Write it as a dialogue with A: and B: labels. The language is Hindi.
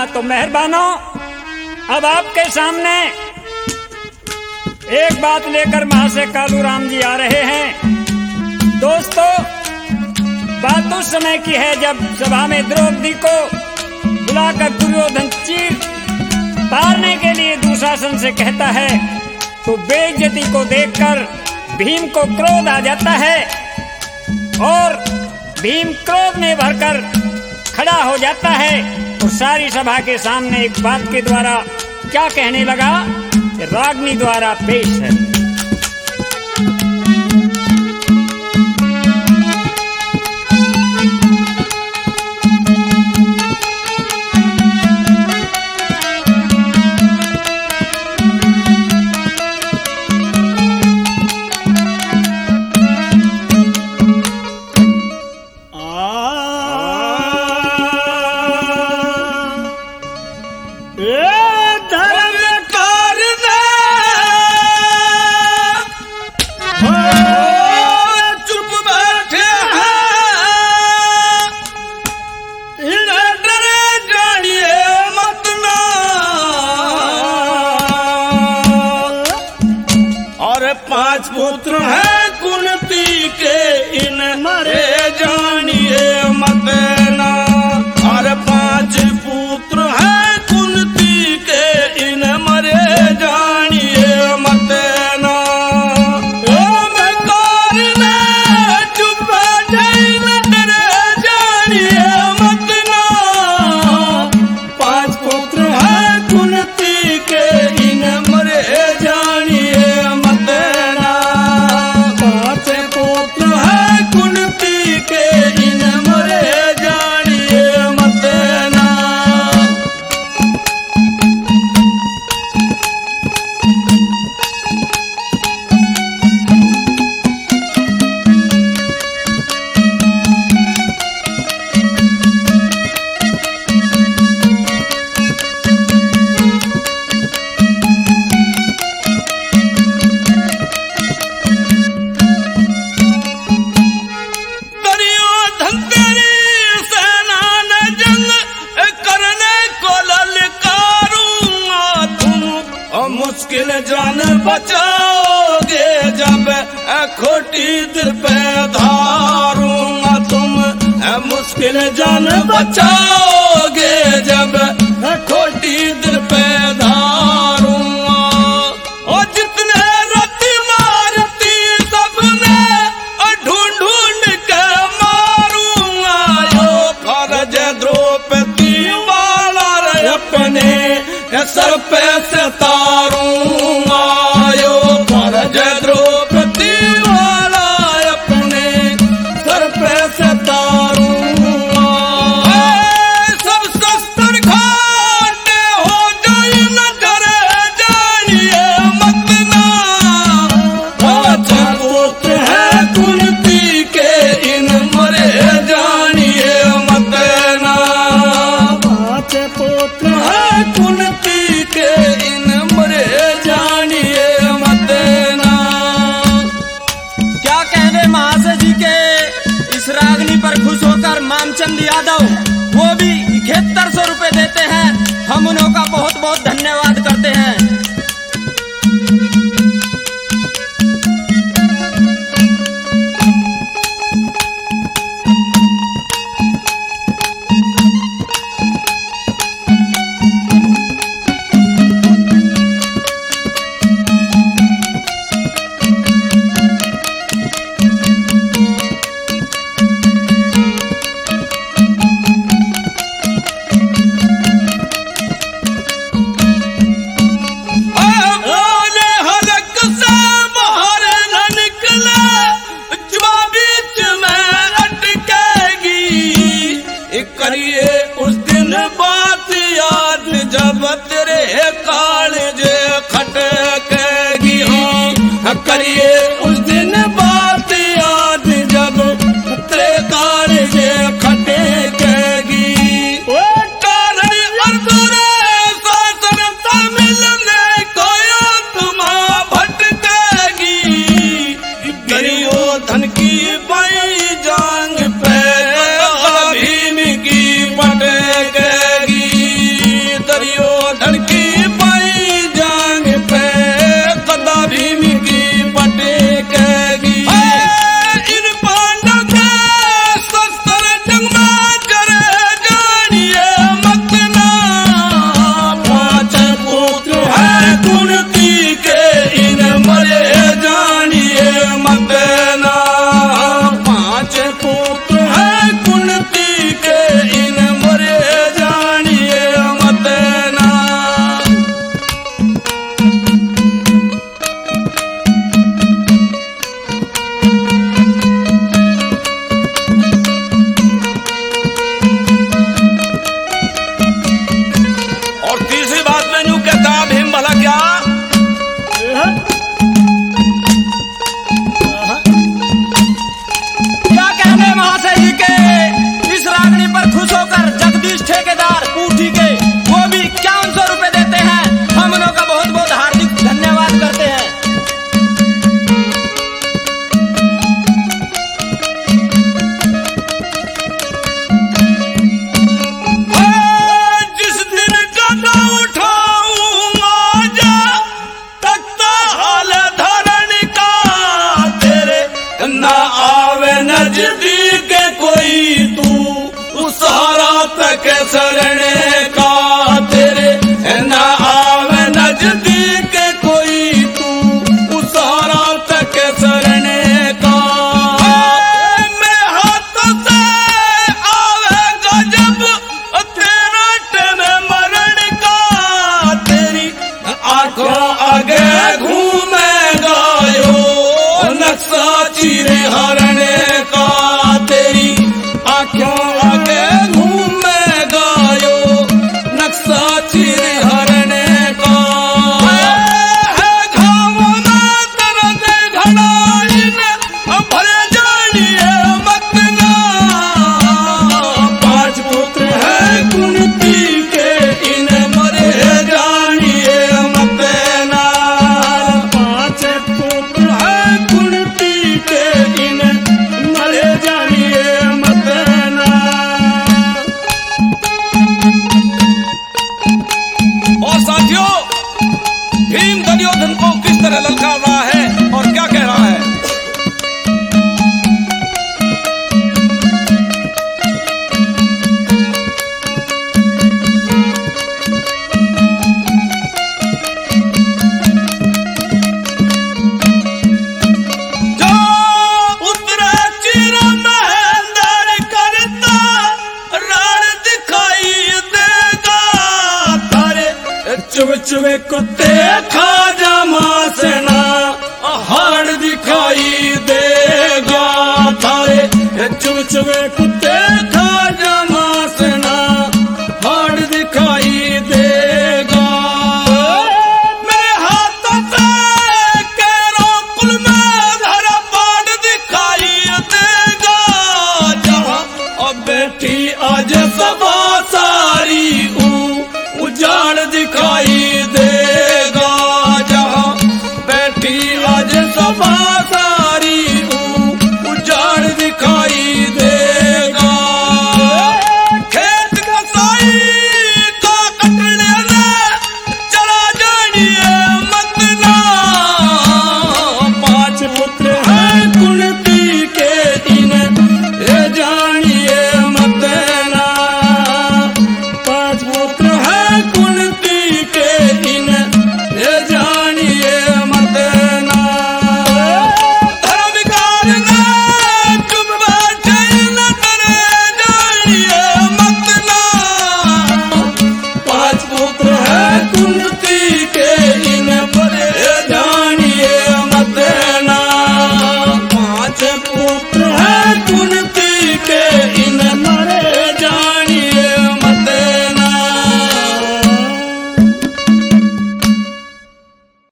A: तो मेहरबानो अब आपके सामने एक बात लेकर महाशय कालूराम जी आ रहे हैं। दोस्तों, बात उस समय की है जब सभा में द्रौपदी को बुलाकर दुर्योधन चीर तारने के लिए दुशासन से कहता है, तो बेइज्जती को देखकर भीम को क्रोध आ जाता है और भीम क्रोध में भरकर खड़ा हो जाता है और सारी सभा के सामने एक बात के द्वारा क्या कहने लगा, रागनी द्वारा पेश है।
B: पांच पुत्र हैं कुंती के, इन मरे जानिए मत ना। और पांच पुत्र हैं कुंती के, इन मरे जानिए मत ना। चुप जानिए मत ना। पांच पुत्र हैं कुंती के, इन मरे जानिए मत ना। पांच पुत्र हैं कुंती के, इन मरे जानिए मत ना। मुश्किल जान बचाओगे जब खोटी दिल पे धारूंगा तुम। मुश्किल जान बचाओगे जब खोटी दिल पे धारूंगा। और जितने रति मारती सबने ढूंढ ढूंढ के मारूंगा। यो फर्ज द्रौपदी वाला अपने सर पे से तारूंगा। यो फर्ज द्रौपदी वाला अपने सर पे से तारूंगा। सब शस्त्र खाते हो जाए न डरे जानिए मत ना। पांच पुत्र हैं कुंती के, इन मरे जानिए मत ना। पांच पुत्र हैं कुंती के, इन मरे जानिए मत ना।
C: क्या कहने महाशय जी के इस रागनी पर खुश होकर मामचंद यादव वो भी 7100 रुपए देते हैं। हम उनका बहुत बहुत धन्यवाद करते हैं।
B: करिए उस दिन बात याद जब तेरे कालजे खटकेगी। करिए उस दिन बात याद जब तेरे कालजे खटकेगी। कारण अर्जुन शासन मिलने को तुम भटकेगी। दुर्योधन की बाई जांग पे भीम की पटकेगी। चिरे हरने का तेरी आँखों आगे घूमे गायो नक्शा चिरे हरने का घाव में दर्द घड़ाई में भरे जानिए मत ना पांच पुत्र है कुंती के इन मरे जानिए मत ना पांच पुत्र है कुंती के इन मरे जानिए मत ना। और साथियों भीम दुर्योधन को किस तरह ललकार रहा है और क्या कह रहा है। जो उतरे चिर महेंद्र करता रण दिखाई देगा तारे चुभ चुभे कुत्ते खा जमा सेना हाड़ दिखाई देगा थारे चुभ चुभे कुत्ते